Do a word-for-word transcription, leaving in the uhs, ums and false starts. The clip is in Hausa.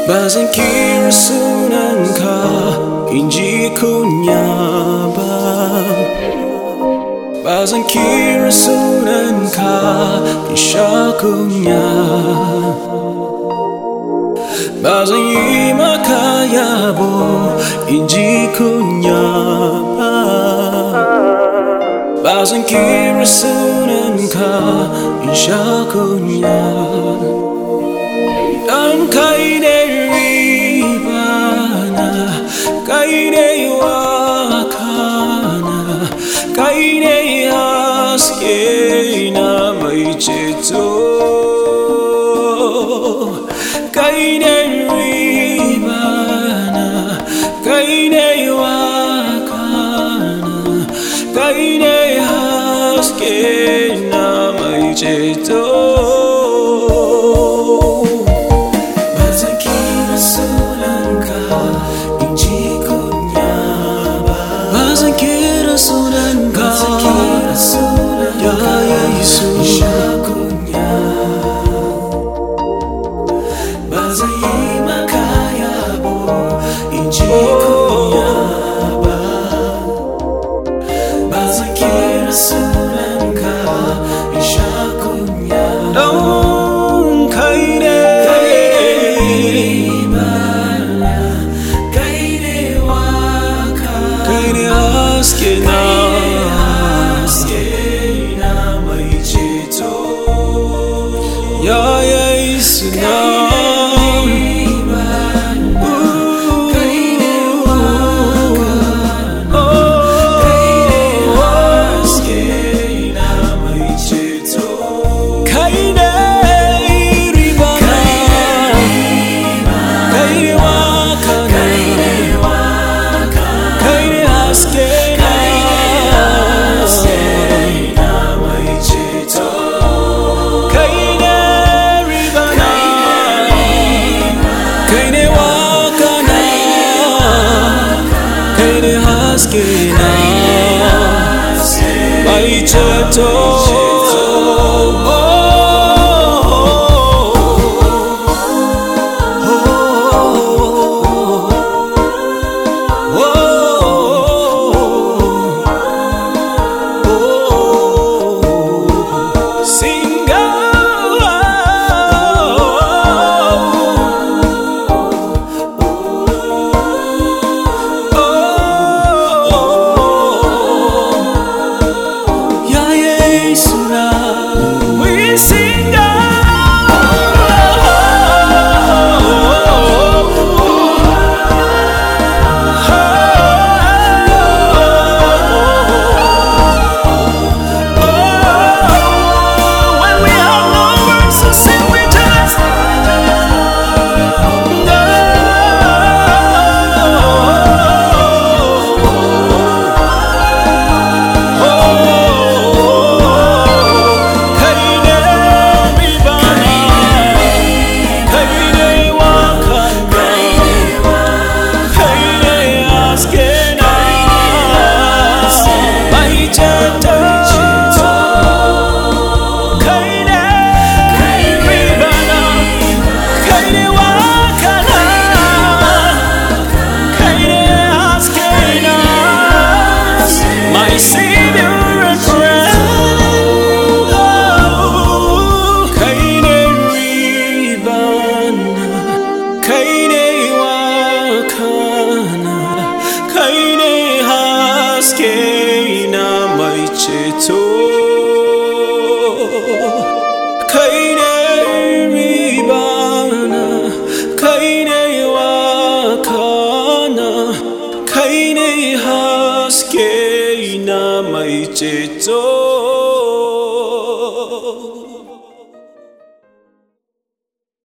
Bazan kira sunanka in ji kunya ba. Bazan kira sunanka in sha kunya. Bazan yi maka yabo in ji kunya ba. Bazan kira sunanka in sha kunya. Dan kai ne ribana, kai ne wakana, kai ne haske na mai ceto. Kai ne ribana, kai ne wakana, kai ne haske na mai ceto. Bazan kira sunanka, ya Yesu, sha kunya. Bazan yi maka yabo in ji kunya ba. Bazan kira sunanka in sha kunya. Don kai ne ribana, kai ne waka, kai ne haske na, haske na mai ceto. Ya Yesu na